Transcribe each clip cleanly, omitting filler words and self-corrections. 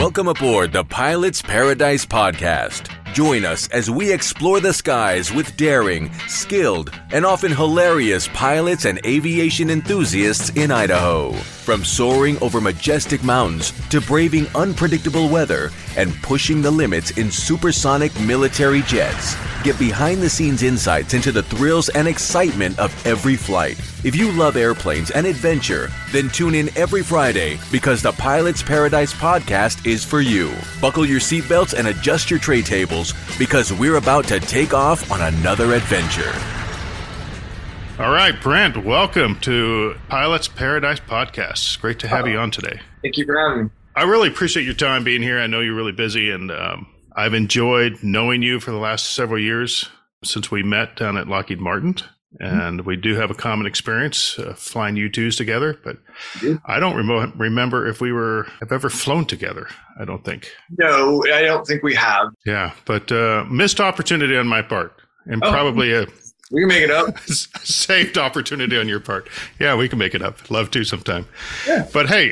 Welcome aboard the Pilot's Paradise Podcast. Join us as we explore the skies with daring, skilled, and often hilarious pilots and aviation enthusiasts in Idaho. From soaring over majestic mountains to braving unpredictable weather and pushing the limits in supersonic military jets, get behind-the-scenes insights into the thrills and excitement of every flight. If you love airplanes and adventure, then tune in every Friday because the Pilot's Paradise Podcast is for you. Buckle your seatbelts and adjust your tray tables because we're about to take off on another adventure. All right, Brent, welcome to Pilot's Paradise Podcast. It's great to have you on today. Thank you for having me. I really appreciate your time being here. I know you're really busy, and I've enjoyed knowing you for the last several years since we met down at Lockheed Martin. And we do have a common experience flying U-2s together, but I don't remember if we have ever flown together. I don't think. No, I don't think we have. Yeah, but missed opportunity on my part, and probably a we can make it up. Saved opportunity on your part. Yeah, we can make it up. Love to sometime. Yeah. But hey,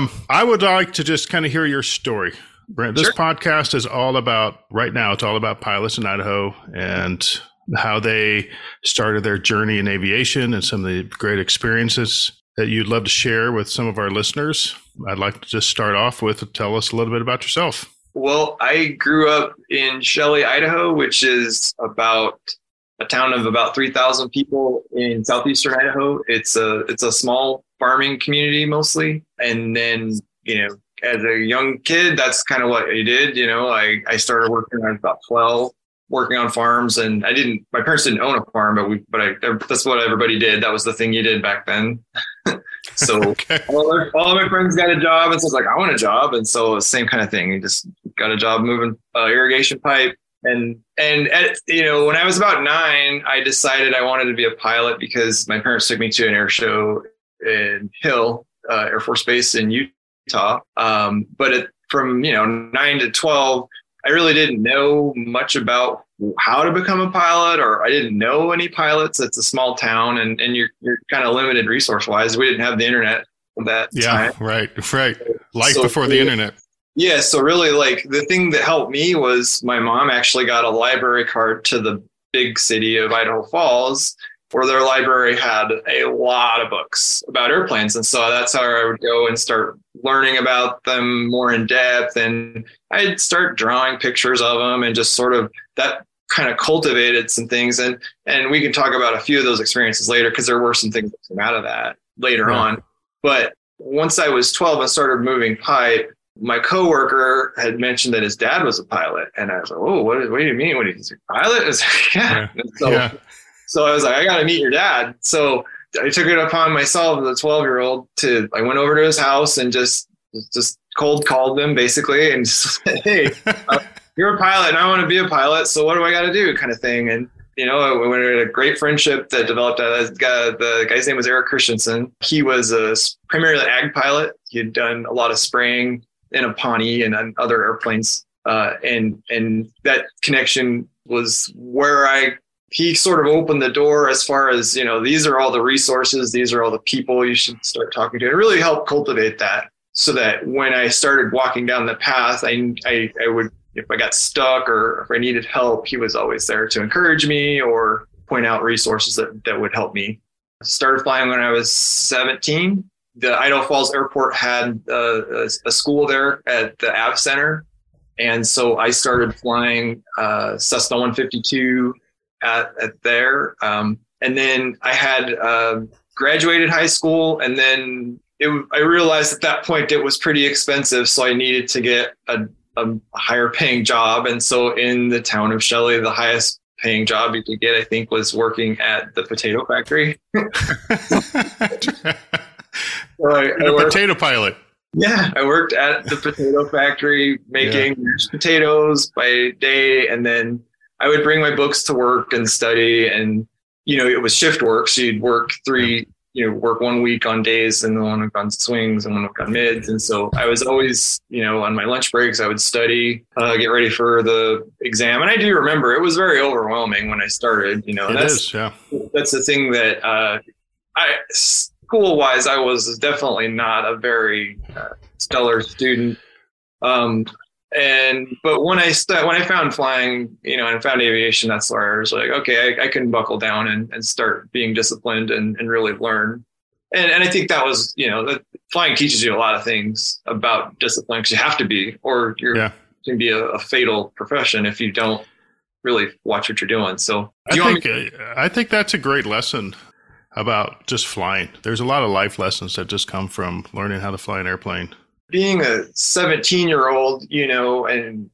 I would like to just kind of hear your story, Brent. This podcast is all about, right now, it's all about pilots in Idaho and how they started their journey in aviation and some of the great experiences that you'd love to share with some of our listeners. I'd like to just start off with, tell us a little bit about yourself. Well, I grew up in Shelley, Idaho, which is about a town of about 3,000 people in southeastern Idaho. It's a small farming community mostly. And then, as a young kid, that's kind of what I did. I started working when I was about 12, working on farms, and my parents didn't own a farm, but that's what everybody did. That was the thing you did back then. So all of my friends got a job, and so I was like, I want a job. And so the same kind of thing. You just got a job moving irrigation pipe. And when I was about 9, I decided I wanted to be a pilot because my parents took me to an air show in Hill Air Force Base in Utah. But from 9 to 12, I really didn't know much about how to become a pilot, or I didn't know any pilots. It's a small town, and you're kind of limited resource wise. We didn't have the internet at that time. Yeah, right. Life before the internet. Yeah. So really, the thing that helped me was my mom actually got a library card to the big city of Idaho Falls, where their library had a lot of books about airplanes. And so that's how I would go and start learning about them more in depth. And I'd start drawing pictures of them, and just sort of that kind of cultivated some things. And we can talk about a few of those experiences later, because there were some things that came out of that later on. But once I was 12 and started moving pipe, my coworker had mentioned that his dad was a pilot. And I was like, oh, what do you mean? What is he, a pilot? I was like, yeah. So I was like, I got to meet your dad. So I took it upon myself as a 12-year-old I went over to his house and just cold called him basically and just said, hey, you're a pilot and I want to be a pilot. So what do I got to do, kind of thing. And, we had a great friendship that developed. The guy's name was Eric Christensen. He was a primarily ag pilot. He had done a lot of spraying in a Pawnee and on other airplanes. And that connection was where he sort of opened the door as far as, these are all the resources. These are all the people you should start talking to. It really helped cultivate that, so that when I started walking down the path, I would, if I got stuck or if I needed help, he was always there to encourage me or point out resources that would help me. I started flying when I was 17. The Idaho Falls Airport had a school there at the Av Center. And so I started flying Cessna 152 at there. And then I had graduated high school, and then I realized at that point it was pretty expensive. So I needed to get a higher paying job. And so in the town of Shelley, the highest paying job you could get, I think, was working at the potato factory. Potato pilot. Yeah, I worked at the potato factory making mashed potatoes by day, and then I would bring my books to work and study. And it was shift work, so you'd work work 1 week on days and then 1 week on swings and 1 week on mids. And so I was always, on my lunch breaks, I would study, get ready for the exam. And I do remember it was very overwhelming when I started. That's the thing that school-wise, I was definitely not a very stellar student. But when I found flying, and found aviation, that's where I was like, okay, I can buckle down and start being disciplined and really learn. And I think that was, that flying teaches you a lot of things about discipline, because you have to be, or it can be a fatal profession if you don't really watch what you're doing. So I think that's a great lesson about just flying. There's a lot of life lessons that just come from learning how to fly an airplane. Being a 17-year-old, and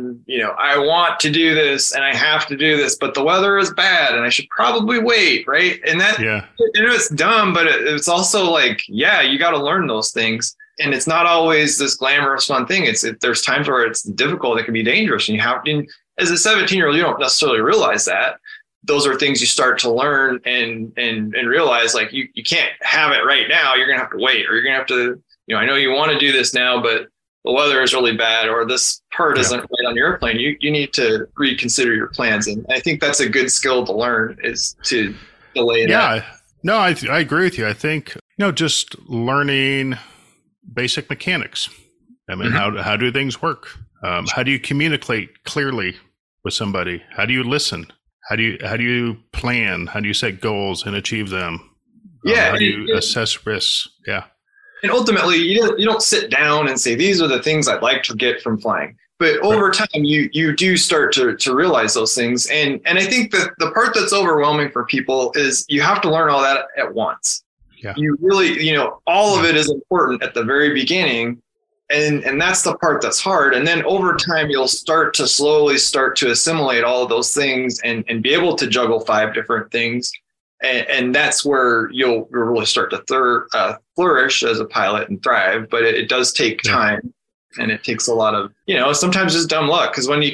I want to do this and I have to do this, but the weather is bad and I should probably wait, right? And that, it's dumb, but it's also like, you got to learn those things. And it's not always this glamorous, fun thing. There's times where it's difficult. It can be dangerous. And as a 17-year-old, you don't necessarily realize that. Those are things you start to learn and realize, like, you can't have it right now. You're going to have to wait, or you're going to have to, I know you want to do this now, but the weather is really bad, or this part isn't right on your airplane. You need to reconsider your plans. And I think that's a good skill to learn, is to delay that. Yeah, no, I agree with you. I think, just learning basic mechanics. I mean, how do things work? How do you communicate clearly with somebody? How do you listen? How do you plan? How do you set goals and achieve them? How do you assess risks? Yeah. And ultimately, you don't sit down and say, these are the things I'd like to get from flying. But over time, you do start to realize those things. And I think that the part that's overwhelming for people is you have to learn all that at once. Yeah. You really, all of it is important at the very beginning. And that's the part that's hard. And then over time, you'll slowly start to assimilate all of those things and be able to juggle 5 different things. And that's where you'll really start to flourish as a pilot and thrive. But it does take time, and it takes a lot of, sometimes just dumb luck. Because when I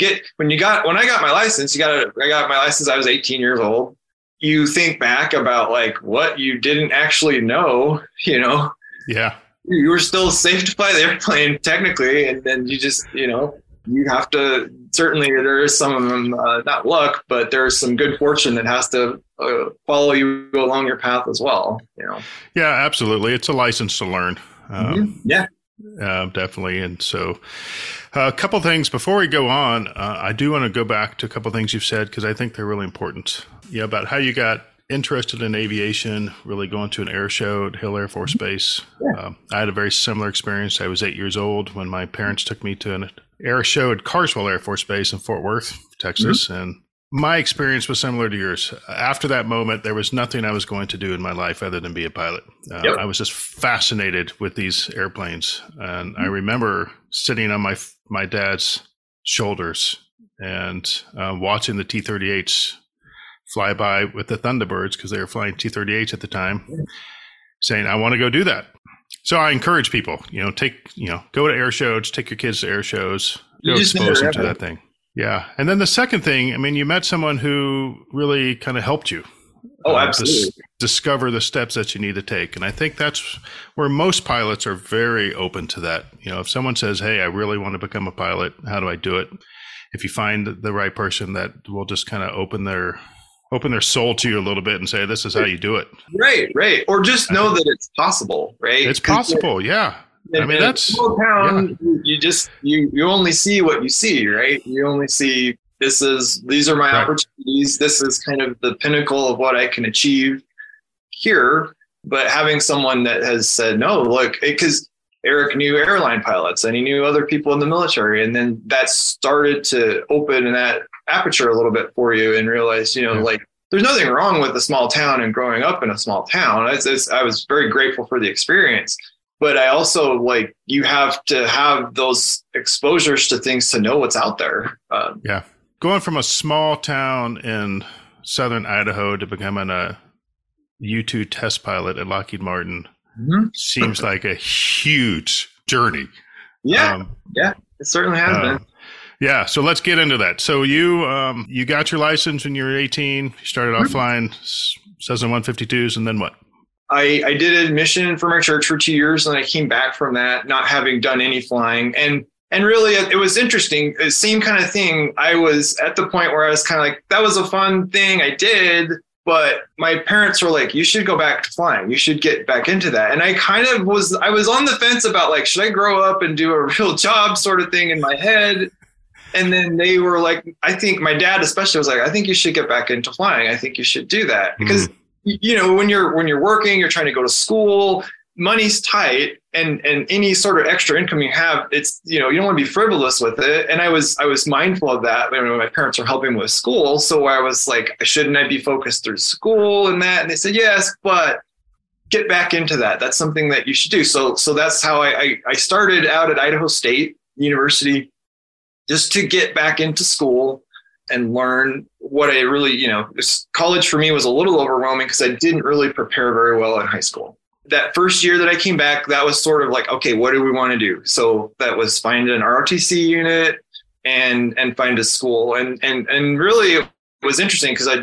got my license, I got my license, I was 18 years old. You think back about like what you didn't actually know, Yeah. You were still safe to fly the airplane technically. And then you just, you have to, certainly there is some of them, not luck, but there's some good fortune that has to follow you along your path as well. Yeah, absolutely. It's a license to learn. Definitely. And so a couple things before we go on, I do want to go back to a couple things you've said, because I think they're really important. About how you got interested in aviation, really going to an air show at Hill Air Force Base. I had a very similar experience. I was 8 years old when my parents took me to an air show at Carswell Air Force Base in Fort Worth, Texas. And my experience was similar to yours. After that moment, there was nothing I was going to do in my life other than be a pilot. I was just fascinated with these airplanes. And I remember sitting on my dad's shoulders and watching the T-38s fly by with the Thunderbirds, because they were flying T-38s at the time, saying, I want to go do that. So I encourage people, go to air shows, take your kids to air shows, go expose them to that thing. Yeah. And then the second thing, you met someone who really kind of helped you. Absolutely. Discover the steps that you need to take. And I think that's where most pilots are very open to that. If someone says, hey, I really want to become a pilot, how do I do it? If you find the right person that will just kind of open their soul to you a little bit and say, this is how you do it. Right. Or just know that it's possible, right? It's possible. Yeah. That's small town. Yeah. You only see what you see, right? You only see, these are my opportunities. This is kind of the pinnacle of what I can achieve here. But having someone that has said, no, look, because Eric knew airline pilots and he knew other people in the military. And then that started to open that aperture a little bit for you and realize, like, there's nothing wrong with a small town and growing up in a small town. I was very grateful for the experience, but I also you have to have those exposures to things to know what's out there. Going from a small town in southern Idaho to becoming a U-2 test pilot at Lockheed Martin seems like a huge journey. Yeah, it certainly has been. Yeah, so let's get into that. So you got your license when you were 18. You started off flying Cessna 152s, and then what? I did admission for my church for 2 years, and I came back from that not having done any flying. And really, it was interesting. The same kind of thing. I was at the point where I was kind of like, that was a fun thing I did, But my parents were like, you should go back to flying. You should get back into that. And I was on the fence about like, should I grow up and do a real job sort of thing in my head? And then they were like, I think my dad especially was like, I think you should get back into flying. I think you should do that. Because, when you're working, you're trying to go to school, money's tight, and any sort of extra income you have, it's, you don't want to be frivolous with it. And I was mindful of that when my parents were helping with school. So I was like, shouldn't I be focused through school and that? And they said, yes, but get back into that. That's something that you should do. So that's how I started out at Idaho State University, just to get back into school and learn what I really, college for me was a little overwhelming because I didn't really prepare very well in high school. That first year that I came back, that was sort of like, okay, what do we want to do? So that was find an ROTC unit and find a school. And really it was interesting because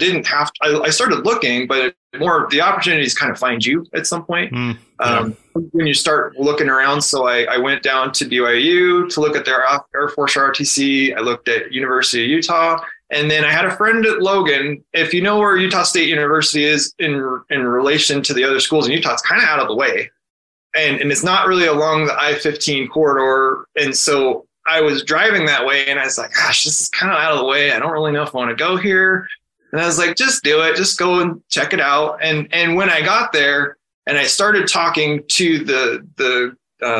I started looking, but more the opportunities kind of find you at some point when you start looking around. So I went down to BYU to look at their Air Force ROTC. I looked at University of Utah. And then I had a friend at Logan. If you know where Utah State University is in relation to the other schools in Utah, it's kind of out of the way. And it's not really along the I-15 corridor. And so I was driving that way and I was like, gosh, this is kind of out of the way. I don't really know if I want to go here. And I was like, just do it. Just go and check it out. And when I got there and I started talking to the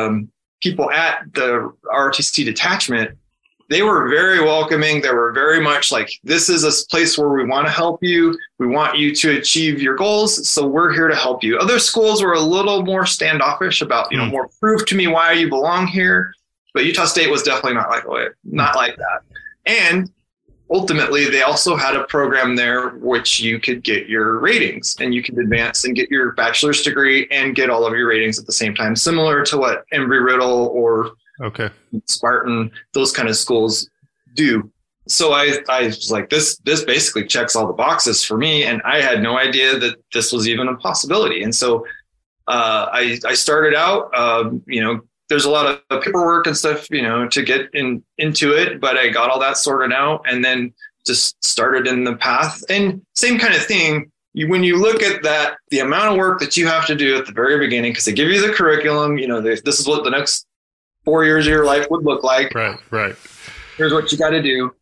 people at the ROTC detachment, they were very welcoming. They were very much like, this is a place where we want to help you. We want you to achieve your goals. So we're here to help you. Other schools were a little more standoffish about, more prove to me why you belong here. But Utah State was definitely not like that. And ultimately, they also had a program there which you could get your ratings and you could advance and get your bachelor's degree and get all of your ratings at the same time, similar to what Embry-Riddle or Spartan, those kind of schools do. So I was like, this basically checks all the boxes for me. And I had no idea that this was even a possibility. And so I started out, there's a lot of paperwork and stuff, to get into it, but I got all that sorted out and then just started in the path. And same kind of thing. When you look at that, the amount of work that you have to do at the very beginning, because they give you the curriculum, this is what the next 4 years of your life would look like. Right. Here's what you got to do.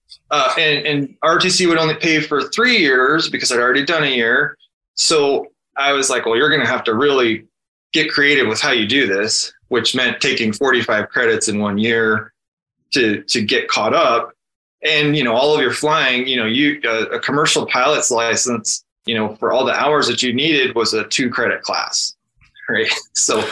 And ROTC would only pay for 3 years because I'd already done a year. So I was like, well, you're going to have to really get creative with how you do this, which meant taking 45 credits in 1 year to get caught up. And, all of your flying, a commercial pilot's license, for all the hours that you needed was a 2-credit class. Right. So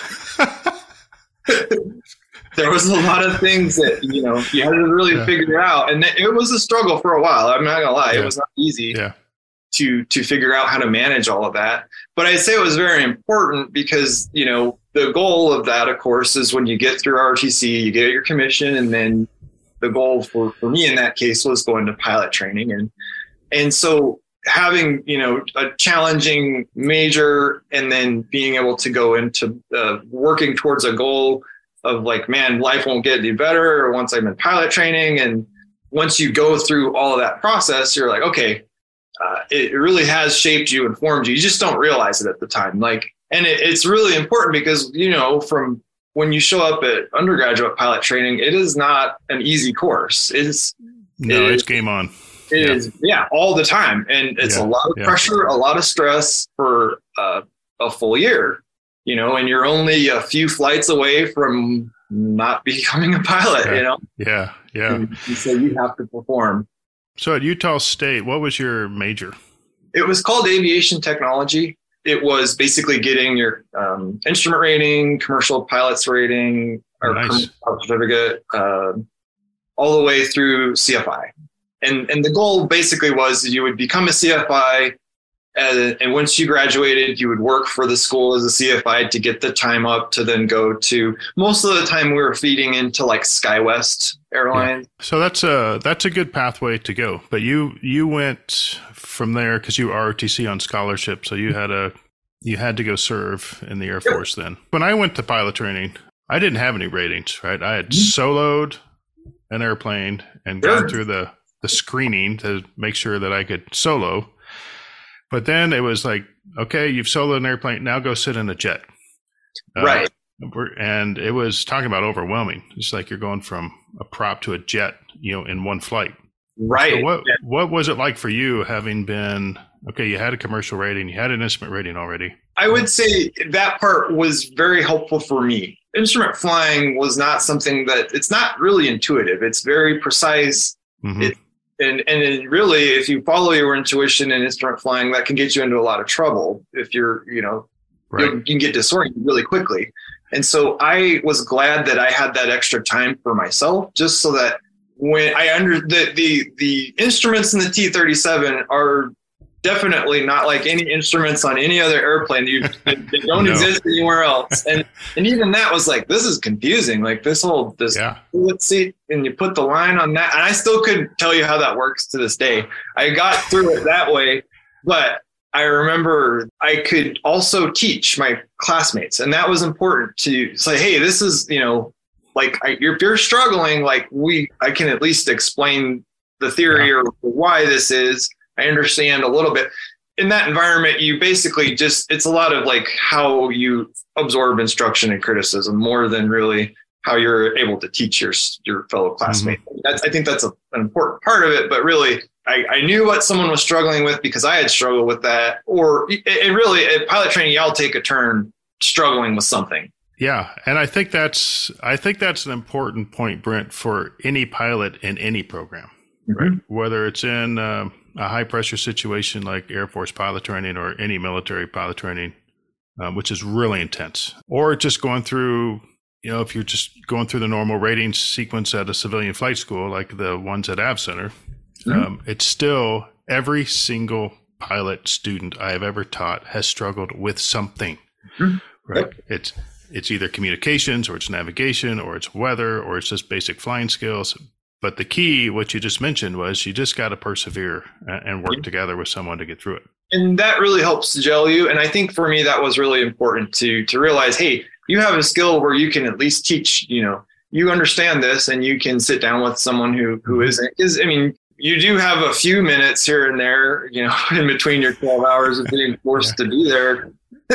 there was a lot of things that, you had to really figure out. And it was a struggle for a while. I'm not going to lie. It was not easy to figure out how to manage all of that. But I'd say it was very important because, the goal of that, of course, is when you get through ROTC, you get your commission. And then the goal for me in that case was going to pilot training. And so having, a challenging major and then being able to go into working towards a goal of like, man, life won't get any better once I'm in pilot training. And once you go through all of that process, you're like, okay, it really has shaped you and formed you. You just don't realize it at the time. And it's really important because, from when you show up at undergraduate pilot training, it is not an easy course. It's game on. It is all the time. And it's a lot of pressure, a lot of stress for a full year. And you're only a few flights away from not becoming a pilot, Yeah. And so you have to perform. So at Utah State, what was your major? It was called aviation technology. It was basically getting your instrument rating, commercial pilot's rating, or commercial certificate, all the way through CFI. And the goal basically was you would become a CFI. And once you graduated, you would work for the school as a CFI to get the time up to then go to, most of the time we were feeding into like SkyWest Airlines. Yeah. So that's a good pathway to go. But you went from there because you were ROTC on scholarship. So you had to go serve in the Air Force then. When I went to pilot training, I didn't have any ratings, right? I had soloed an airplane and gone through the screening to make sure that I could solo. But then it was like, okay, you've soloed an airplane. Now go sit in a jet. Right. And it was talking about overwhelming. It's like you're going from a prop to a jet, in one flight. Right. So what was it like for you, having been, okay, you had a commercial rating, you had an instrument rating already? I would say that part was very helpful for me. Instrument flying was not something it's not really intuitive. It's very precise. Mm-hmm. And really, if you follow your intuition in instrument flying, that can get you into a lot of trouble if you're, right. You can get disoriented really quickly. And so I was glad that I had that extra time for myself, just so that when the instruments in the T-37 are definitely not like any instruments on any other airplane. They don't exist anywhere else. And even that was like, this is confusing. Like this bullet seat, and you put the line on that. And I still couldn't tell you how that works to this day. I got through it that way, but I remember I could also teach my classmates, and that was important to say, hey, this is, if you're struggling, I can at least explain the theory or why this is. I understand a little bit. In that environment, you basically it's a lot of like how you absorb instruction and criticism more than really how you're able to teach your fellow classmates. Mm-hmm. I think that's an important part of it, but really I knew what someone was struggling with because I had struggled with that. Or really at pilot training, y'all take a turn struggling with something. Yeah. And I think that's an important point, Brent, for any pilot in any program, mm-hmm. right? Whether it's in a high pressure situation like Air Force pilot training or any military pilot training, which is really intense, or just going through, if you're just going through the normal rating sequence at a civilian flight school, like the ones at Av Center, mm-hmm. It's still every single pilot student I have ever taught has struggled with something, mm-hmm. right? Yep. It's either communications, or it's navigation, or it's weather, or it's just basic flying skills. But the key, what you just mentioned, was you just got to persevere and work together with someone to get through it. And that really helps gel you. And I think for me, that was really important to realize, hey, you have a skill where you can at least teach, you understand this, and you can sit down with someone who isn't. Because, you do have a few minutes here and there, in between your 12 hours of being forced to be there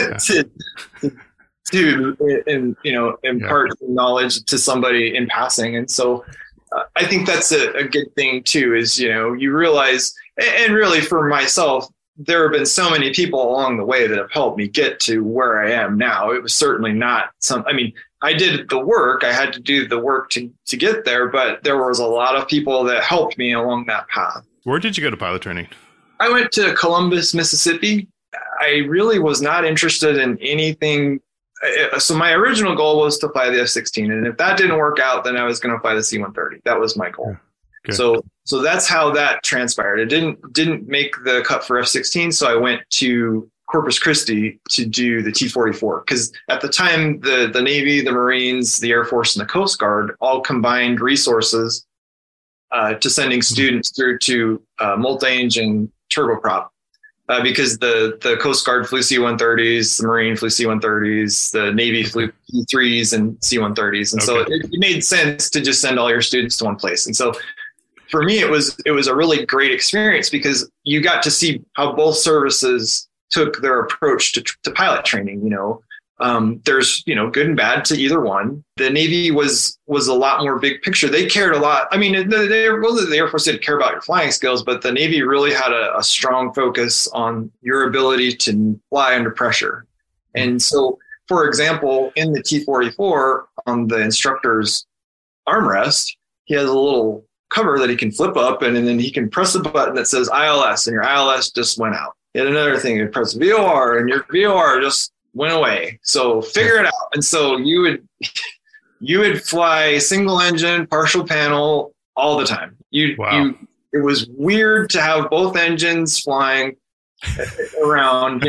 to impart knowledge to somebody in passing. And so I think that's a good thing too, is, you realize, and really for myself, there have been so many people along the way that have helped me get to where I am now. It was certainly not I did the work. I had to do the work to get there, but there was a lot of people that helped me along that path. Where did you go to pilot training? I went to Columbus, Mississippi. I really was not interested in anything. So my original goal was to fly the F-16. And if that didn't work out, then I was going to fly the C-130. That was my goal. Okay. So that's how that transpired. It didn't make the cut for F-16. So I went to Corpus Christi to do the T-44. Because at the time, the Navy, the Marines, the Air Force, and the Coast Guard all combined resources to sending students through to multi-engine turboprop. Because the Coast Guard flew C-130s, the Marine flew C-130s, the Navy flew P-3s and C-130s. And so it made sense to just send all your students to one place. And so for me, it was a really great experience because you got to see how both services took their approach to pilot training. There's, good and bad to either one. The Navy was a lot more big picture. They cared a lot. The Air Force didn't care about your flying skills, but the Navy really had a strong focus on your ability to fly under pressure. And so, for example, in the T-44 on the instructor's armrest, he has a little cover that he can flip up and then he can press a button that says ILS and your ILS just went out. Yet another thing, you press VOR and your VOR just went away. So figure it out. And so you would fly single engine, partial panel all the time. It was weird to have both engines flying around,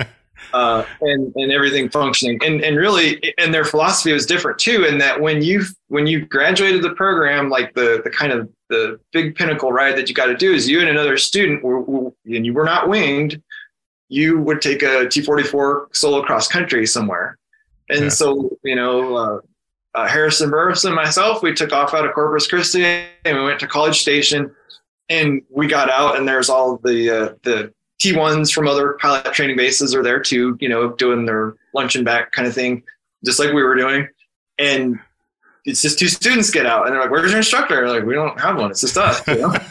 and everything functioning. And really, and their philosophy was different too, in that when you graduated the program, like the kind of the big pinnacle ride that you got to do is you and another student and you were not winged, you would take a T-44 solo cross country somewhere. And so, Harrison Burris and myself, we took off out of Corpus Christi and we went to College Station and we got out and there's all the T1s from other pilot training bases are there too, doing their lunch and back kind of thing, just like we were doing. And it's just 2 students get out and they're like, where's your instructor? Like, we don't have one. It's just us.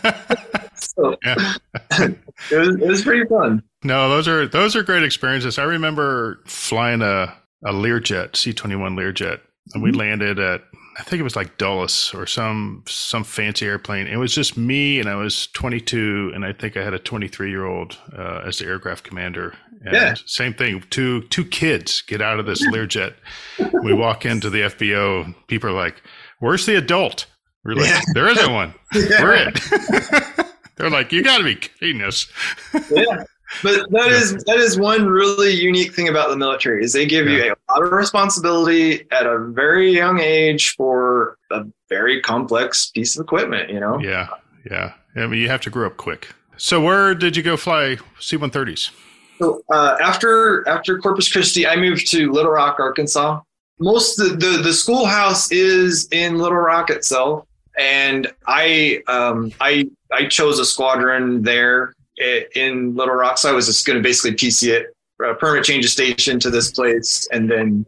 So it was pretty fun. No, those are great experiences. I remember flying a Learjet, C-21 Learjet, and we landed at, I think it was like Dulles or some fancy airplane. It was just me, and I was 22, and I think I had a 23-year-old as the aircraft commander. And same thing, two kids get out of this Learjet. We walk into the FBO, people are like, where's the adult? We're like, there isn't one. We're it. They're like, you got to be kidding us. Yeah. But that is one really unique thing about the military is they give you a lot of responsibility at a very young age for a very complex piece of equipment, Yeah. I mean, you have to grow up quick. So where did you go fly C-130s? So after Corpus Christi, I moved to Little Rock, Arkansas. Most of the schoolhouse is in Little Rock itself, and I chose a squadron there in Little Rock. So I was just going to basically PC it, permit change of station to this place, and then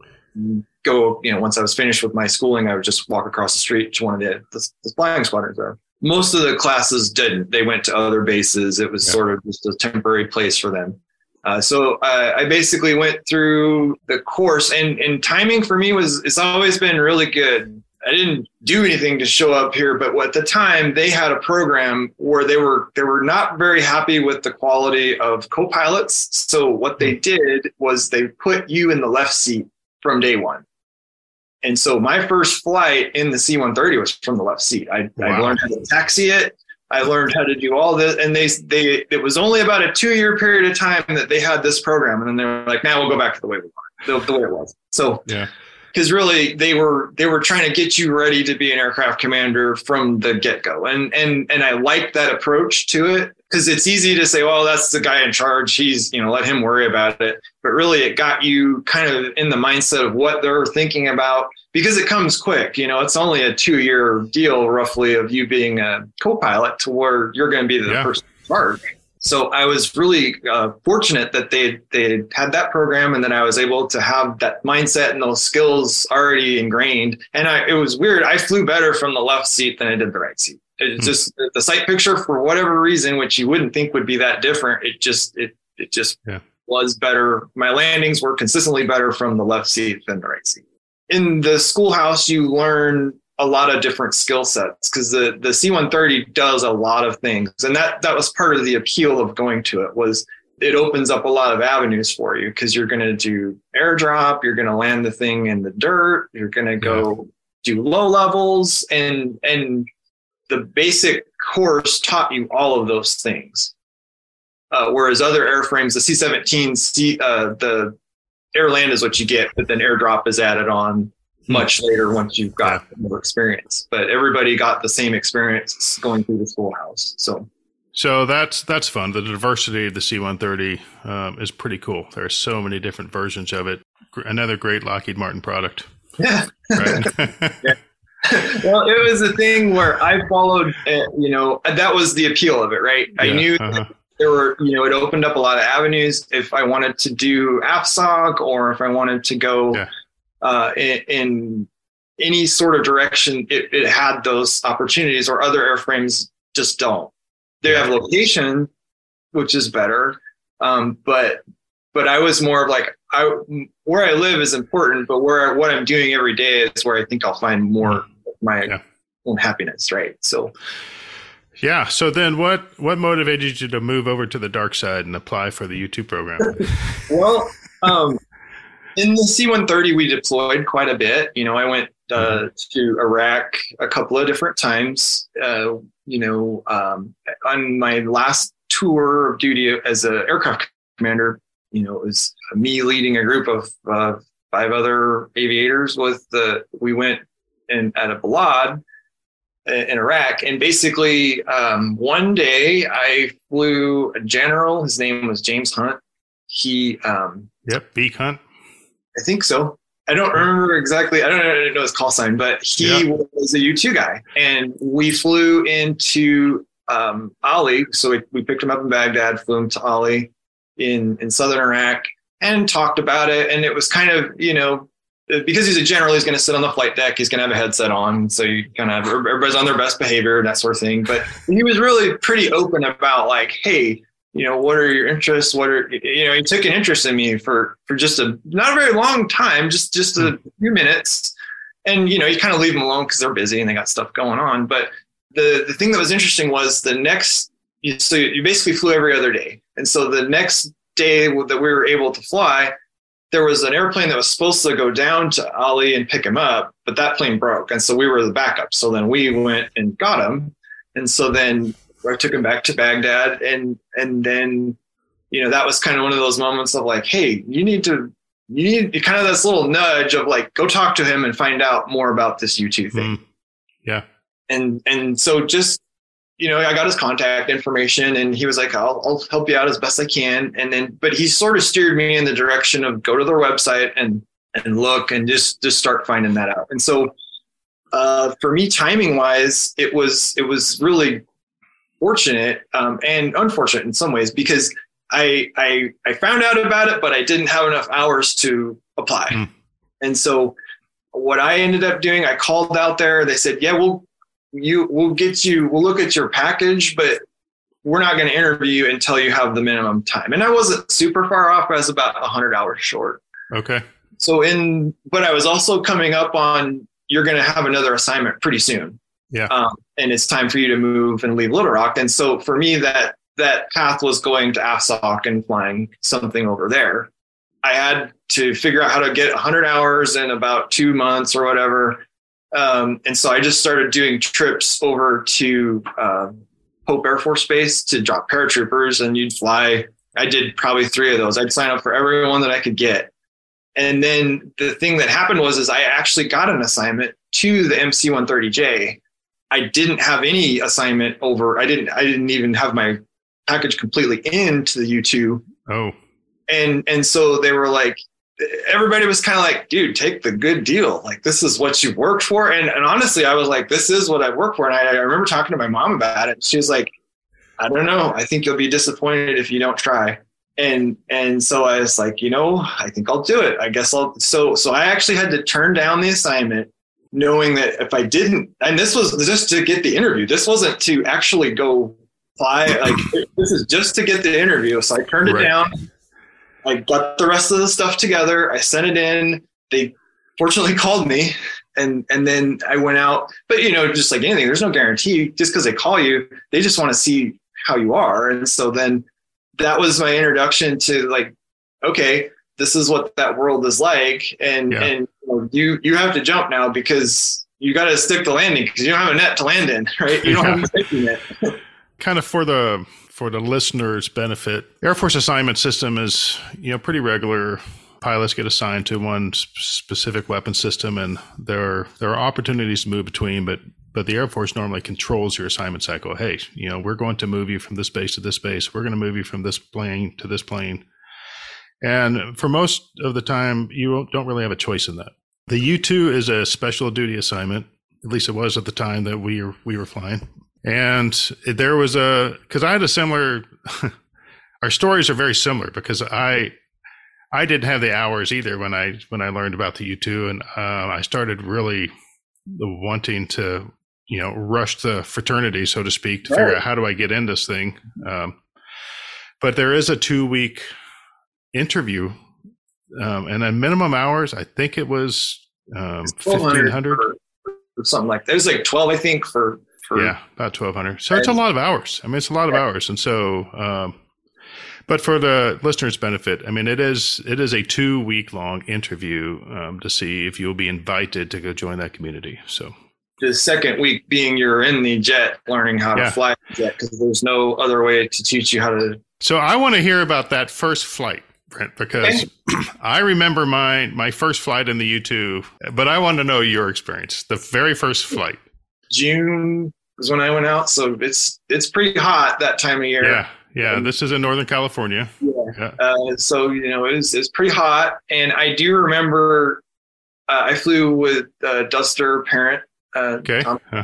go, once I was finished with my schooling, I would just walk across the street to one of the flying squadrons there. Most of the classes didn't. They went to other bases. It was sort of just a temporary place for them. So I basically went through the course, and timing for me it's always been really good. I didn't do anything to show up here, but at the time they had a program where they were not very happy with the quality of co-pilots. So what they did was they put you in the left seat from day one. And so my first flight in the C-130 was from the left seat. I learned how to taxi it. I learned how to do all this. And it was only about a 2-year period of time that they had this program. And then they were like, now we'll go back to the way we want, the way it was. So because really they were trying to get you ready to be an aircraft commander from the get-go. And I liked that approach to it, because it's easy to say, well, that's the guy in charge. He's, let him worry about it. But really it got you kind of in the mindset of what they're thinking about, because it comes quick. It's only a 2-year deal roughly of you being a co-pilot to where you're going to be the person in charge. So I was really fortunate that they had that program, and then I was able to have that mindset and those skills already ingrained. And it was weird. I flew better from the left seat than I did the right seat. It's just the sight picture, for whatever reason, which you wouldn't think would be that different. It just was better. My landings were consistently better from the left seat than the right seat. In the schoolhouse, you learn a lot of different skill sets, because the C-130 does a lot of things. And that was part of the appeal of going to it, was it opens up a lot of avenues for you, because you're going to do airdrop, you're going to land the thing in the dirt, you're going to go do low levels, and the basic course taught you all of those things. Whereas other airframes, the C-17, the air land is what you get, but then airdrop is added on much later once you've got more experience. But everybody got the same experience going through the schoolhouse. So that's fun. The diversity of the C-130 is pretty cool. There are so many different versions of it. Another great Lockheed Martin product. Yeah. Right? Well, it was a thing where I followed, that was the appeal of it, right? I knew there were, it opened up a lot of avenues. If I wanted to do AFSOC, or if I wanted to go in any sort of direction, it had those opportunities, or other airframes just don't. They have location, which is better. But I was more of like, where I live is important, but what I'm doing every day is where I think I'll find more of my own happiness. Right. So. Yeah. So then what motivated you to move over to the dark side and apply for the U-2 program? Well, in the C-130, we deployed quite a bit. I went to Iraq a couple of different times. On my last tour of duty as an aircraft commander, it was me leading a group of 5 other aviators. We went at a Balad in Iraq, and basically one day I flew a general. His name was James Hunt. He Beak Hunt. I think so. I don't remember exactly. I don't know his call sign, but he was a U-2 guy. And we flew into Ali. So we picked him up in Baghdad, flew him to Ali in southern Iraq, and talked about it. And it was kind of, because he's a general, he's going to sit on the flight deck. He's going to have a headset on. So you kind of have everybody's on their best behavior and that sort of thing. But he was really pretty open about like, hey, what are your interests? He took an interest in me for just not a very long time, just a few minutes. And, you kind of leave them alone because they're busy and they got stuff going on. But the thing that was interesting was so you basically flew every other day. And so the next day that we were able to fly, there was an airplane that was supposed to go down to Ali and pick him up, but that plane broke. And so we were the backup. So then we went and got him. And so then I took him back to Baghdad. And then, that was kind of one of those moments of like, hey, you need kind of this little nudge of like, go talk to him and find out more about this U2 thing. Yeah. And so just, I got his contact information and he was like, I'll help you out as best I can. But he sort of steered me in the direction of go to their website and look and just start finding that out. And so for me, timing wise, it was really fortunate and unfortunate in some ways because I found out about it, but I didn't have enough hours to apply. And so what I ended up doing, I called out there. They said, yeah, we'll look at your package, but we're not going to interview you until you have the minimum time. And I wasn't super far off. I was about 100 hours short. Okay. But I was also coming up on, you're going to have another assignment pretty soon. Yeah. And it's time for you to move and leave Little Rock. And so for me, that path was going to AFSOC and flying something over there. I had to figure out how to get 100 hours in about 2 months or whatever. And so I just started doing trips over to Pope Air Force Base to drop paratroopers, and you'd fly. I did probably 3 of those. I'd sign up for every one that I could get. And then the thing that happened was I actually got an assignment to the MC-130J. I didn't have any assignment over. I didn't even have my package completely into the U2. Oh. And so they were like, everybody was kind of like, dude, take the good deal. Like, this is what you worked for. And honestly, I was like, this is what I work for. And I remember talking to my mom about it. She was like, I don't know. I think you'll be disappointed if you don't try. And so I was like, I think I'll do it. I guess I'll. So I actually had to turn down the assignment knowing that if I didn't, and this was just to get the interview. This wasn't to actually go fly. Like, this is just to get the interview. So I turned it down. I got the rest of the stuff together. I sent it in. They fortunately called me, and then I went out. But, just like anything, there's no guarantee. Just because they call you, they just want to see how you are. And so then that was my introduction to like, okay, this is what that world is like. And you have to jump now because you got to stick the landing because you don't have a net to land in, right? You don't have a safety net. Kind of for the listener's benefit, Air Force assignment system is, pretty regular. Pilots get assigned to one specific weapon system, and there are opportunities to move between, but the Air Force normally controls your assignment cycle. Hey, we're going to move you from this base to this base. We're going to move you from this plane to this plane. And for most of the time, you don't really have a choice in that. The U-2 is a special duty assignment. At least it was at the time that we were flying. And there was because I had a similar, our stories are very similar because I didn't have the hours either when I learned about the U2, and I started really wanting to, rush the fraternity, so to speak, to figure out how do I get in this thing. But there is a 2-week interview, and then minimum hours, I think it was 1,500 or something like that. It was like 12, I think, for about 1,200. So it's a lot of hours. I mean, it's a lot of hours. And so, but for the listeners' benefit, I mean, it is a 2-week long interview to see if you'll be invited to go join that community. So the second week being you're in the jet learning how to fly the jet because there's no other way to teach you how to. So I want to hear about that first flight, Brent, because I remember my first flight in the U-2, but I want to know your experience, the very first flight. June was when I went out, so it's pretty hot that time of year. Yeah. This is in Northern California. So it's pretty hot, and I do remember I flew with Duster Parent. Okay.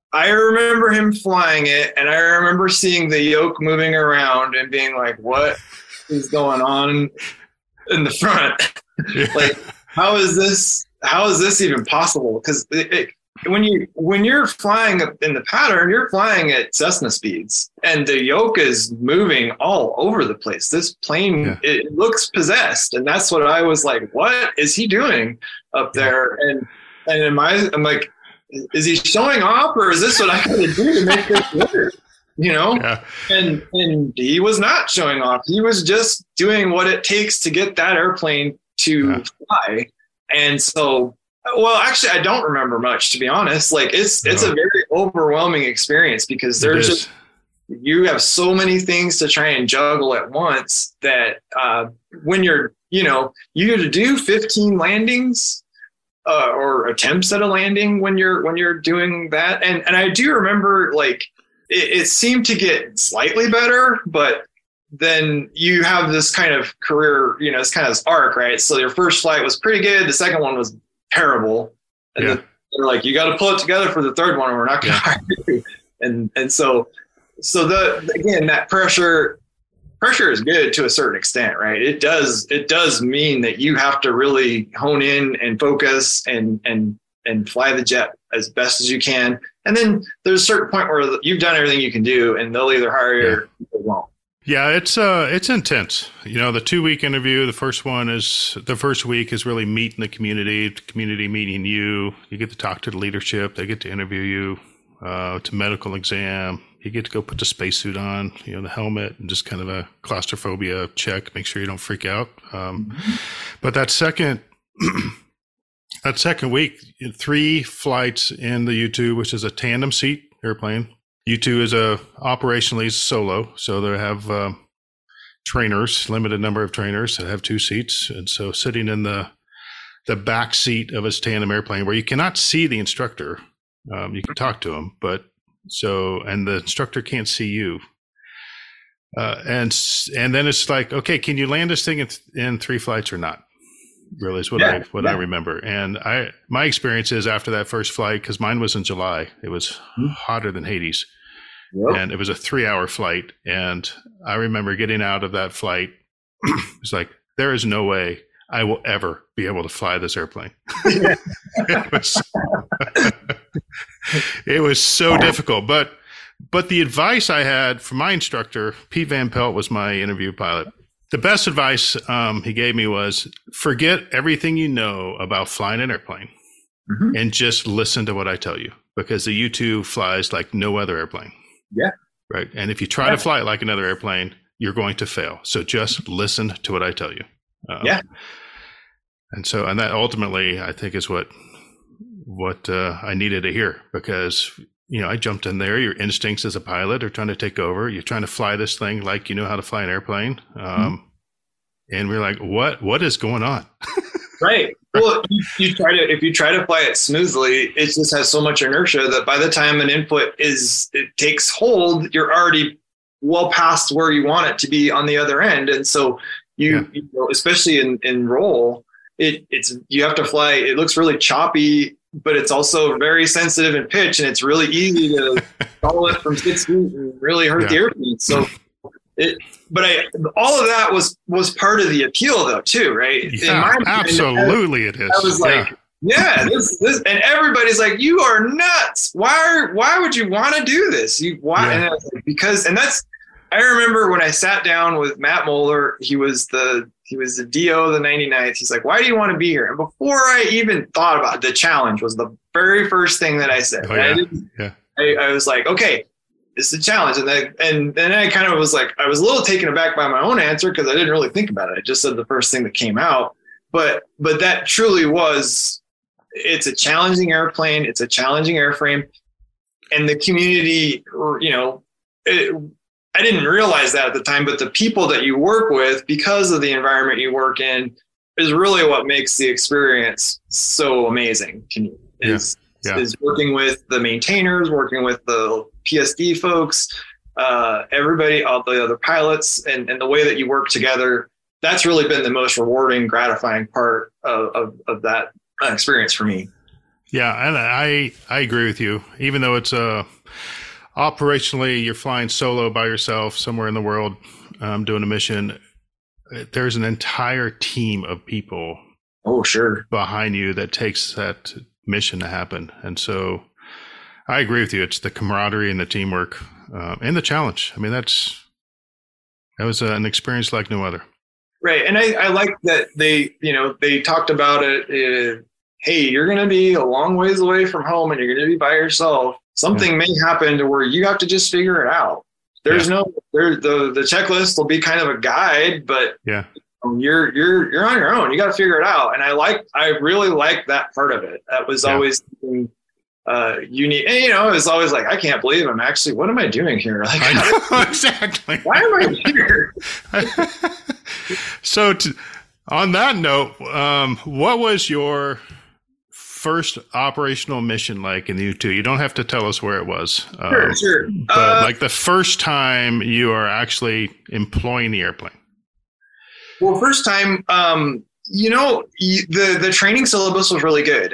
I remember him flying it, and I remember seeing the yoke moving around and being like, what is going on in the front? Like, how is this even possible? Because when you're flying in the pattern, you're flying at Cessna speeds, and the yoke is moving all over the place. This plane, it looks possessed, and that's what I was like, what is he doing up there? And I'm like, is he showing off, or is this what I gotta do to make this work? You know? Yeah. And he was not showing off. He was just doing what it takes to get that airplane to fly. And so, well, actually, I don't remember much, to be honest. Like, it's a very overwhelming experience, because you have so many things to try and juggle at once that when you have to do 15 landings or attempts at a landing when you're doing that. And I do remember, like, it seemed to get slightly better, but then you have this kind of career, it's kind of this arc, right? So your first flight was pretty good. The second one was terrible. And they're like, you got to pull it together for the third one, or we're not going to hire you. And so again, that pressure is good to a certain extent, right? It does mean that you have to really hone in and focus and fly the jet as best as you can. And then there's a certain point where you've done everything you can do, and they'll either hire you or they won't. Yeah, it's intense. The 2-week interview, the first week is really meeting the community meeting you. You get to talk to the leadership. They get to interview you, to medical exam. You get to go put the spacesuit on, the helmet, and just kind of a claustrophobia check, make sure you don't freak out. But that second week, 3 flights in the U2, which is a tandem seat airplane. U2 is operationally solo, so they have trainers, limited number of trainers that have 2 seats. And so sitting in the back seat of a tandem airplane where you cannot see the instructor, you can talk to him, and the instructor can't see you. And then it's like, okay, can you land this thing in 3 flights or not? Really is what I remember. And my experience is, after that first flight, because mine was in July, it was hotter than Hades. Yep. And it was a 3-hour flight. And I remember getting out of that flight. It's like, there is no way I will ever be able to fly this airplane. It was so difficult. But the advice I had from my instructor, Pete Van Pelt, was my interview pilot. The best advice he gave me was, forget everything you know about flying an airplane and just listen to what I tell you, because the U2 flies like no other airplane. Yeah. Right. And if you try to fly it like another airplane, you're going to fail. So just listen to what I tell you. And that ultimately, I think, is what I needed to hear, because I jumped in there. Your instincts as a pilot are trying to take over. You're trying to fly this thing like you know how to fly an airplane. And we're like, what is going on? Right. Well, if you try to fly it smoothly, it just has so much inertia that by the time an input it takes hold, you're already well past where you want it to be on the other end. And so you know, especially in roll, you have to fly. It looks really choppy, but it's also very sensitive in pitch, and it's really easy to follow it from 6 feet and really hurt the airplane. So all of that was part of the appeal, though, too, right? Yeah, in my mind, absolutely, it is. I was like, this, and everybody's like, you are nuts. Why would you want to do this? Why? And I was like, I remember when I sat down with Matt Moeller, he was the DO of the 99th. He's like, why do you want to be here? And before I even thought about it, the challenge was the very first thing that I said. I was like, okay, it's a challenge. And then I kind of was like, I was a little taken aback by my own answer, because I didn't really think about it. I just said the first thing that came out. But that truly was, it's a challenging airplane. It's a challenging airframe. And the community, I didn't realize that at the time, but the people that you work with, because of the environment you work in, is really what makes the experience so amazing to me. Is working with the maintainers, working with the PSD folks, everybody, all the other pilots, and the way that you work together. That's really been the most rewarding, gratifying part of that experience for me. Yeah, and I agree with you. Even though it's operationally you're flying solo by yourself somewhere in the world doing a mission, there's an entire team of people. Oh, sure. Behind you that takes that mission to happen. And so I agree with you. It's the camaraderie and the teamwork and the challenge. I mean, that was an experience like no other. Right. And I like that they talked about it. Hey, you're going to be a long ways away from home and you're going to be by yourself. Something may happen to where you have to just figure it out. There's the checklist will be kind of a guide, but you're on your own. You got to figure it out. And I really like that part of it. That was always unique. And, it was always like, I can't believe what am I doing here? Like, I know, exactly. Why am I here? So on that note, what was your first operational mission like in the U-2? You don't have to tell us where it was. Sure. But like the first time you are actually employing the airplane. Well, first time, the training syllabus was really good.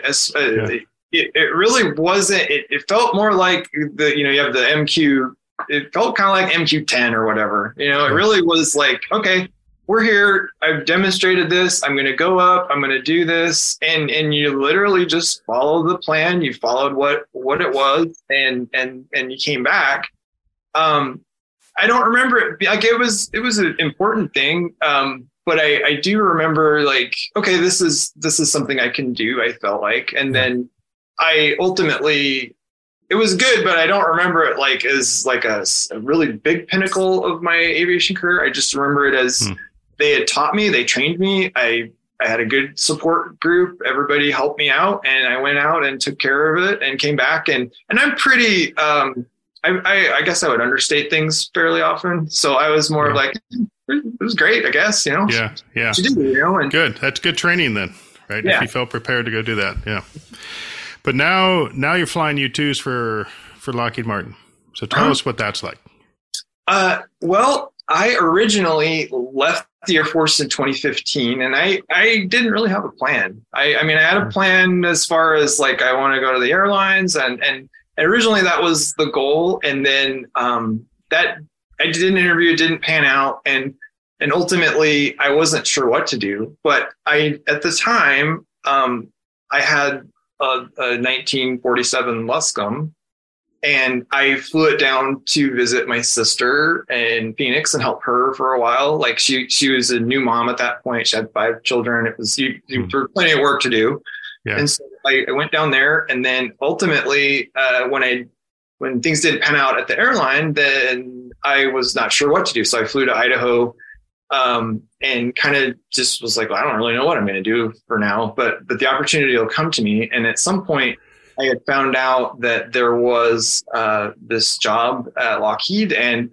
It really wasn't. It felt more like you have the MQ. It felt kind of like MQ-10 or whatever. It really was like, okay, we're here. I've demonstrated this. I'm going to go up. I'm going to do this. And you literally just follow the plan. You followed what it was and you came back. I don't remember it. Like it was an important thing. But I do remember like, okay, this is something I can do. I felt like, and then I ultimately, it was good, but I don't remember it like as like a really big pinnacle of my aviation career. I just remember it as they had taught me, they trained me. I had a good support group. Everybody helped me out, and I went out and took care of it and came back. And I'm pretty, I guess I would understate things fairly often. So I was more like, it was great, I guess, Yeah. What you do, and good. That's good training then, right? Yeah. If you felt prepared to go do that. Yeah. But now you're flying U-2s for Lockheed Martin. So tell us what that's like. Well, I originally left the Air Force in 2015, and I didn't really have a plan. I had a plan as far as like, I want to go to the airlines, and originally that was the goal. And then that I did an interview, it didn't pan out. And ultimately I wasn't sure what to do, but at the time, I had a 1947 Luscombe, and I flew it down to visit my sister in Phoenix and help her for a while. Like she was a new mom at that point. She had 5 children. It was there was plenty of work to do. Yeah. And so I went down there, and then ultimately when things didn't pan out at the airline, then I was not sure what to do. So I flew to Idaho, and kind of just was like, well, I don't really know what I'm going to do for now, but the opportunity will come to me. And at some point I had found out that there was this job at Lockheed, and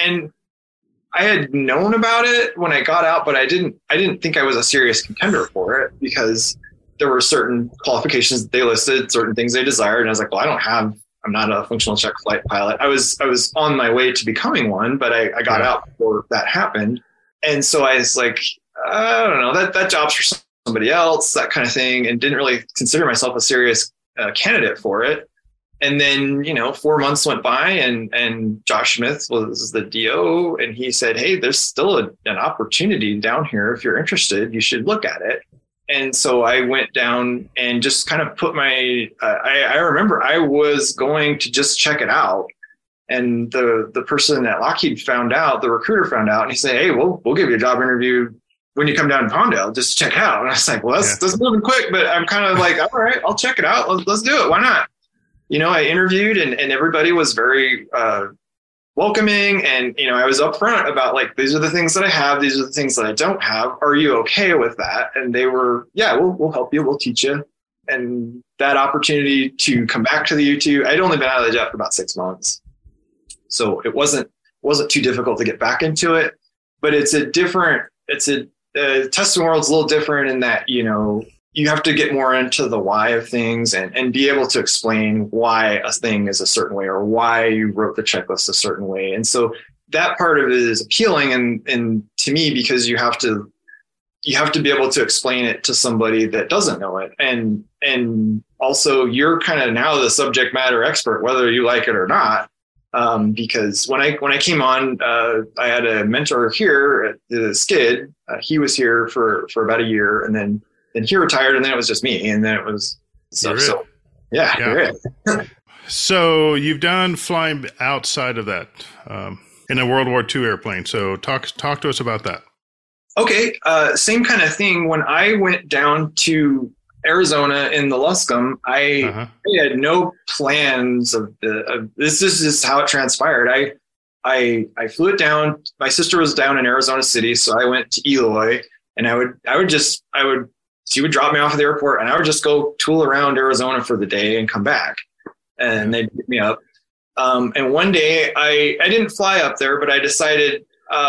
I had known about it when I got out, but I didn't think I was a serious contender for it, because there were certain qualifications that they listed, certain things they desired. And I was like, well, I'm not a functional check flight pilot. I was on my way to becoming one, but I got out before that happened. And so I was like, I don't know, that job's for somebody else, that kind of thing, and didn't really consider myself a serious candidate for it. And then, 4 months went by, and Josh Smith was the DO, and he said, hey, there's still an opportunity down here. If you're interested, you should look at it. And so I went down and just kind of put I remember I was going to just check it out. And the person at Lockheed the recruiter found out, and he said, hey, we'll give you a job interview when you come down to Palmdale, just check it out. And I was like, well, that's moving quick, but I'm kind of like, all right, I'll check it out. Let's do it. Why not? I interviewed, and everybody was very welcoming. And, I was upfront about like, these are the things that I have. These are the things that I don't have. Are you okay with that? And they were, yeah, we'll help you. We'll teach you. And that opportunity to come back to the U-2, I'd only been out of the jet for about 6 months. So it wasn't too difficult to get back into it, but testing world's a little different in that, you have to get more into the why of things and be able to explain why a thing is a certain way, or why you wrote the checklist a certain way. And so that part of it is appealing and to me, because you have to be able to explain it to somebody that doesn't know it. And also you're kind of now the subject matter expert, whether you like it or not. Because when I came on, I had a mentor here at the Skid. He was here for about a year, and then he retired, and then it was just me, and then it was so yeah. So you've done flying outside of that in a World War II airplane. So talk to us about that. Okay, same kind of thing. When I went down to Arizona in the Luscombe, I had no plans of this is just how it transpired. I flew it down. My sister was down in Arizona City, so I went to Eloy, and she would drop me off at the airport, and I would just go tool around Arizona for the day and come back, and they'd pick me up. And one day I didn't fly up there, but I decided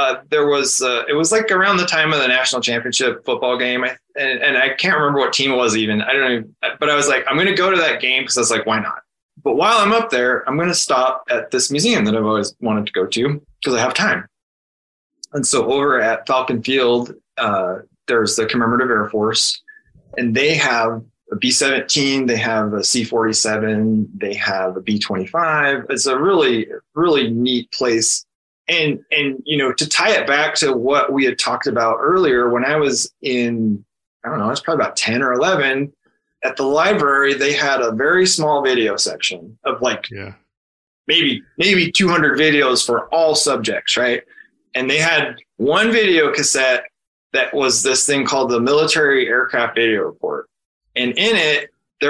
it was like around the time of the national championship football game. And I can't remember what team it was even. I don't know. But I was like, I'm going to go to that game because I was like, why not? But while I'm up there, I'm going to stop at this museum that I've always wanted to go to because I have time. And so over at Falcon Field, there's the Commemorative Air Force, and they have a B-17, they have a C-47, they have a B-25. It's a really, really neat place. And to tie it back to what we had talked about earlier, when I was in, I don't know, I was probably about 10 or 11, at the library, they had a very small video section of maybe 200 videos for all subjects, right? And they had one video cassette that was this thing called the Military Aircraft Video Report. And in it, it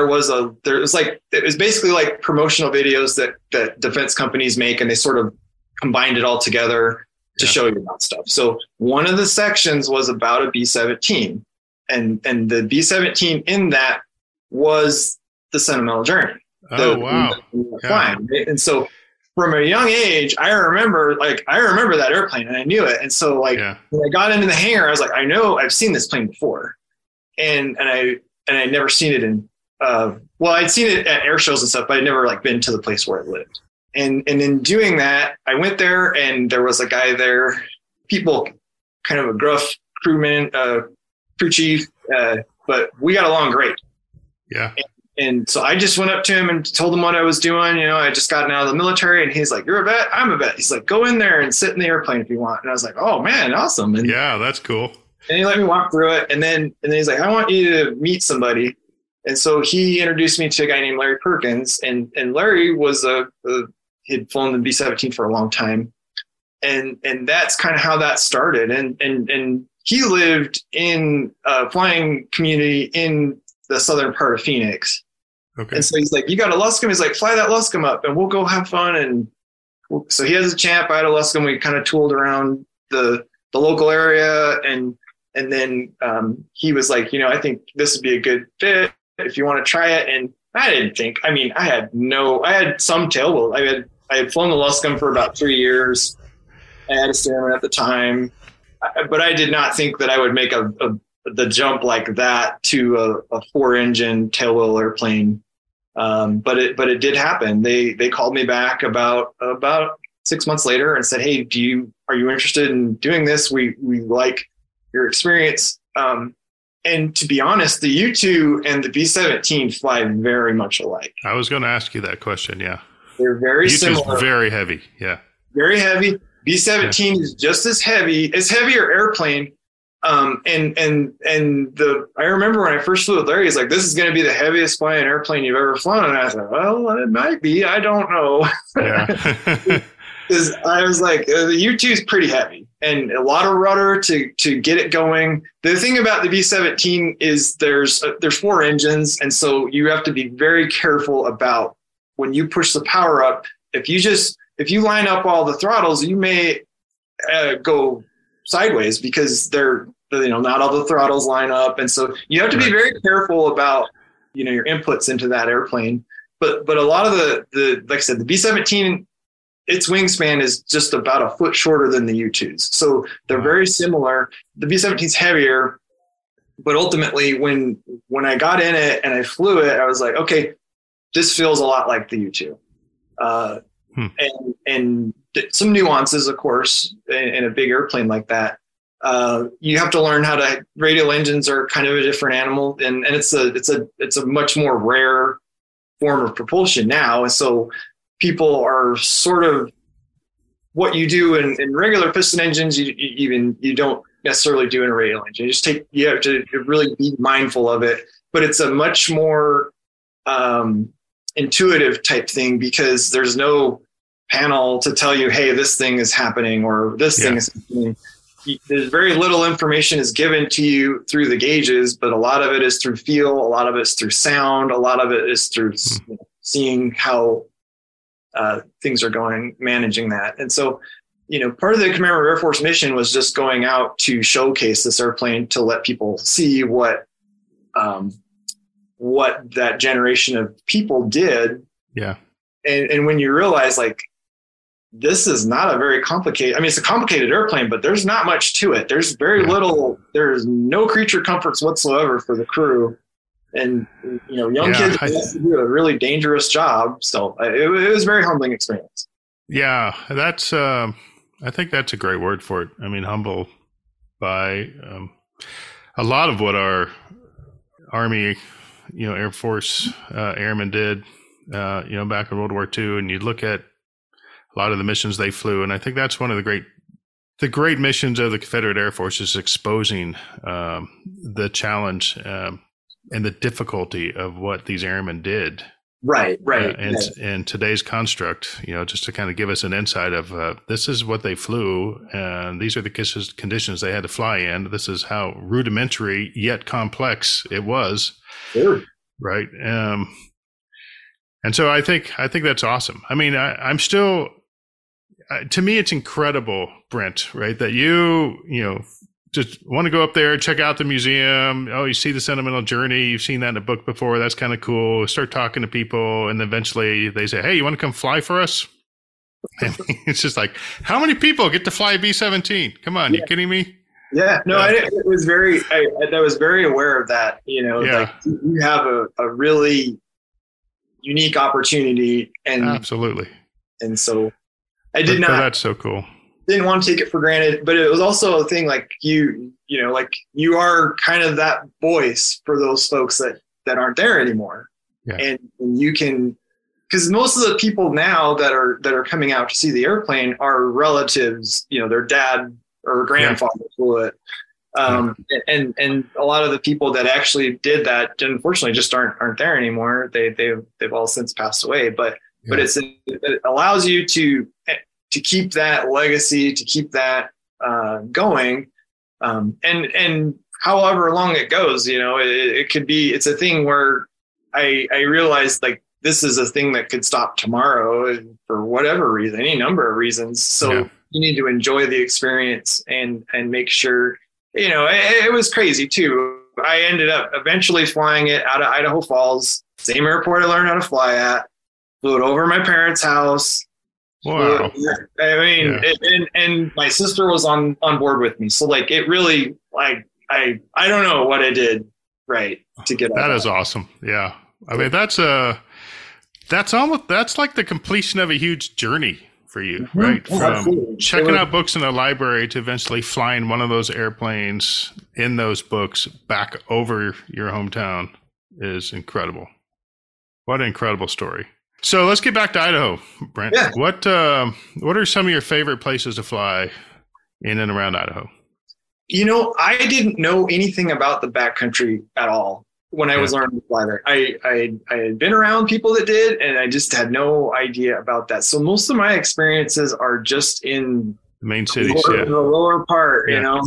was basically like promotional videos that defense companies make, and they sort of combined it all together to show you about stuff. So one of the sections was about a B-17, and the B-17 in that was the Sentimental Journey. Wow. Flying, right? And so from a young age, I remember that airplane, and I knew it. And so when I got into the hangar, I was like, I know I've seen this plane before. And I'd never seen it in, I'd seen it at air shows and stuff, but I'd never been to the place where it lived. And in doing that, I went there, and there was a guy there, kind of a gruff crewman, crew chief, but we got along great. Yeah. And so I just went up to him and told him what I was doing. I just gotten out of the military, and he's like, "You're a vet? I'm a vet." He's like, "Go in there and sit in the airplane if you want." And I was like, "Oh man, awesome." And yeah, that's cool. And he let me walk through it. And then he's like, "I want you to meet somebody." And so he introduced me to a guy named Larry Perkins, and Larry was he'd flown the B-17 for a long time. And that's kind of how that started. And he lived in a flying community in the southern part of Phoenix. Okay. And so he's like, "You got a Luscombe?" He's like, "Fly that Luscombe up and we'll go have fun." And so he has a Champ. I had a Luscombe. We kind of tooled around the local area. And then he was like, "I think this would be a good fit if you want to try it." And I didn't think, I had some tail wheel. I had flown the Luscombe for about 3 years. I had a Stearman at the time, but I did not think that I would make the jump like that to a 4-engine tailwheel airplane. But it did happen. They called me back about 6 months later and said, "Hey, are you interested in doing this? We like your experience." And to be honest, the U-2 and the B-17 fly very much alike. I was going to ask you that question. Yeah. They're very similar. U-2 is very heavy. Yeah. Very heavy. B-17 is just as heavy. It's heavier airplane. I remember when I first flew with Larry, he's like, "This is going to be the heaviest flying airplane you've ever flown." And I was like, "Well, it might be. I don't know." Yeah. Because I was like, the U-2 is pretty heavy and a lot of rudder to get it going. The thing about the B-17 is there's 4 engines, and so you have to be very careful about when you push the power up. If you line up all the throttles, you may go sideways because not all the throttles line up, and so you have to be very careful about your inputs into that airplane. But a lot of the like I said, the B-17, its wingspan is just about a foot shorter than the U-2s, so they're very similar. The B-17 is heavier, but ultimately when I got in it and I flew it, I was like, okay, this feels a lot like the U-2. And some nuances, of course, in a big airplane like that. You have to learn how to. Radial engines are kind of a different animal, and it's a much more rare form of propulsion now. And so people are sort of what you do in regular piston engines. You don't necessarily do in a radial engine. You have to really be mindful of it, but it's a much more intuitive type thing because there's no panel to tell you, hey, this thing is happening or this thing is happening. There's very little information is given to you through the gauges, but a lot of it is through feel, a lot of it's through sound, a lot of it is through seeing how things are going, managing that. And so, part of the Commander Air Force mission was just going out to showcase this airplane to let people see what that generation of people did. Yeah. And when you realize this is not a very complicated, it's a complicated airplane, but there's not much to it. There's very little, there's no creature comforts whatsoever for the crew. And, young kids have to do a really dangerous job. So it was a very humbling experience. Yeah, that's, I think that's a great word for it. Humble by a lot of what our Army, Air Force airmen did, back in World War II. And you look at a lot of the missions they flew. And I think that's one of the great missions of the Confederate Air Force is exposing the challenge and the difficulty of what these airmen did. Right. And today's construct, just to kind of give us an insight of this is what they flew, and these are the conditions they had to fly in. This is how rudimentary yet complex it was. Sure. Right. And so I think that's awesome. I'm still, to me, it's incredible, Brent, right? That you just want to go up there, check out the museum. Oh, you see the sentimental journey. You've seen that in a book before. That's kind of cool. Start talking to people. And eventually they say, hey, you want to come fly for us? It's just how many people get to fly a B-17? Come on. You kidding me? Yeah, no, I was very aware of that. You have a really unique opportunity, and absolutely. And so I did not. That's so cool. Didn't want to take it for granted, but it was also a thing you are kind of that voice for those folks that aren't there anymore. Yeah. And you can, because most of the people now that are coming out to see the airplane are relatives, their dad or grandfather flew it. And a lot of the people that actually did that, unfortunately, just aren't there anymore. They've all since passed away, but it allows you to keep that legacy, to keep that going. And however long it goes, it could be, it's a thing where I realized this is a thing that could stop tomorrow for whatever reason, any number of reasons. So you need to enjoy the experience and make sure, it was crazy too. I ended up eventually flying it out of Idaho Falls, same airport I learned how to fly at, flew it over my parents' house. Wow. And my sister was on board with me. So it really, I don't know what I did right to get that. Is awesome. Yeah. That's like the completion of a huge journey for you, right? From checking out books in the library to eventually flying one of those airplanes in those books back over your hometown is incredible. What an incredible story. So let's get back to Idaho, Brent. Yeah. What are some of your favorite places to fly in and around Idaho? I didn't know anything about the backcountry at all when I was learning to fly there. I had been around people that did, and I just had no idea about that. So most of my experiences are just in the main cities, the lower part.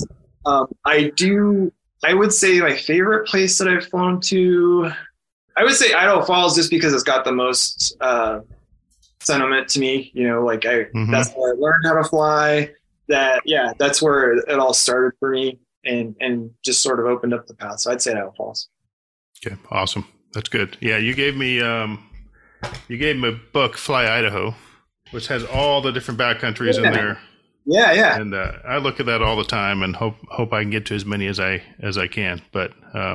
I would say my favorite place that I've flown to, I would say Idaho Falls, just because it's got the most sentiment to me. That's where I learned how to fly. That's where it all started for me, and just sort of opened up the path. So I'd say Idaho Falls. Okay, awesome. That's good. Yeah, you gave me a book, Fly Idaho, which has all the different backcountries in there. Yeah. And I look at that all the time and hope I can get to as many as I can. But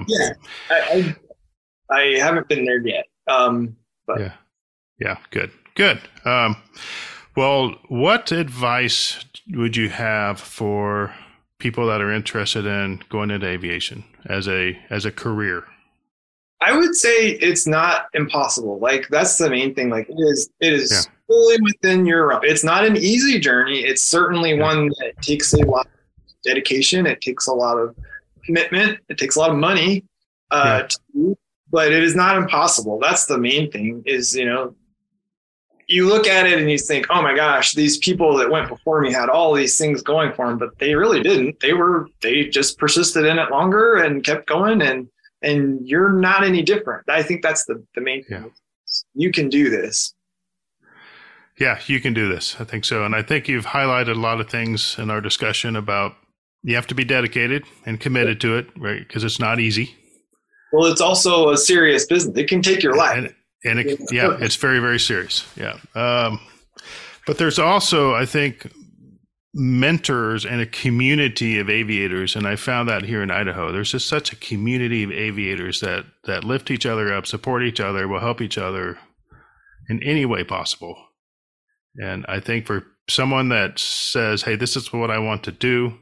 I haven't been there yet. But yeah, good. Well, what advice would you have for people that are interested in going into aviation as a career? I would say it's not impossible. Like, that's the main thing. Like, it is fully within your realm. It's not an easy journey. It's certainly one that takes a lot of dedication. It takes a lot of commitment. It takes a lot of money to do, but it is not impossible. That's the main thing is, you look at it and you think, oh my gosh, these people that went before me had all these things going for them, but they really didn't. They just persisted in it longer and kept going, and you're not any different. I think that's the main thing. Yeah. You can do this. Yeah, you can do this. I think so. And I think you've highlighted a lot of things in our discussion about you have to be dedicated and committed to it, right? Because it's not easy. Well, it's also a serious business. It can take your life. And it's very, very serious. Yeah. But there's also, I think, mentors and a community of aviators. And I found that here in Idaho, there's just such a community of aviators that lift each other up, support each other, will help each other in any way possible. And I think for someone that says, hey, this is what I want to do,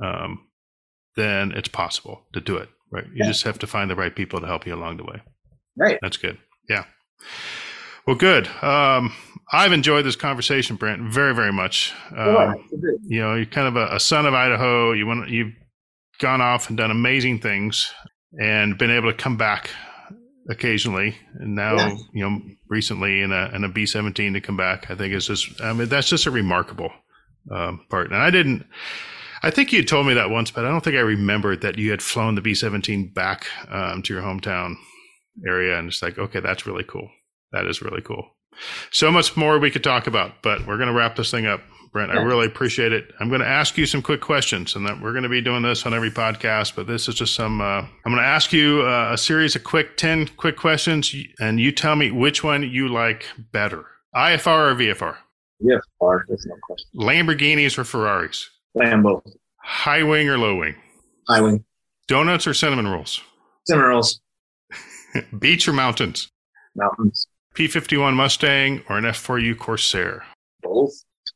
then it's possible to do it, right? You just have to find the right people to help you along the way. Right. That's good. Yeah. Well, good. I've enjoyed this conversation, Brent, very, very much. You're kind of a son of Idaho. You've gone off and done amazing things and been able to come back occasionally. And now, recently in a B-17 to come back, I think that's just a remarkable part. And I think you had told me that once, but I don't think I remembered that you had flown the B-17 back to your hometown area. And it's like, okay, that's really cool. That is really cool. So much more we could talk about, but we're going to wrap this thing up, Brent. I really appreciate it. I'm going to ask you some quick questions, and that we're going to be doing this on every podcast, but this is just some, I'm going to ask you a series of 10 quick questions, and you tell me which one you like better. IFR or VFR? VFR, that's no question. Lamborghinis or Ferraris? Lambo. High wing or low wing? High wing. Donuts or cinnamon rolls? Cinnamon rolls. Beach or mountains? Mountains. P-51 Mustang or an F4U Corsair? Both.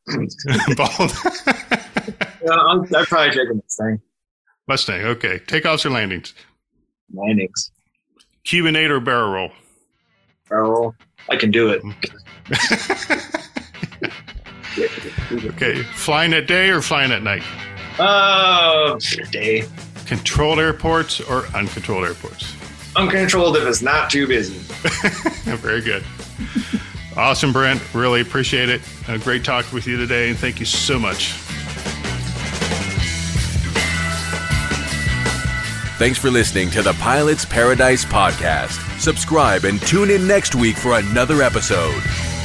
Both. I'd probably take a Mustang. Mustang, okay. Takeoffs or landings? Landings. Cubanate or barrel roll? Barrel roll. I can do it. Okay. Flying at day or flying at night? Day. Controlled airports or uncontrolled airports? Uncontrolled if it's not too busy. Very good. Awesome, Brent. Really appreciate it. Great talking with you today, and thank you so much. Thanks for listening to the Pilot's Paradise Podcast. Subscribe and tune in next week for another episode.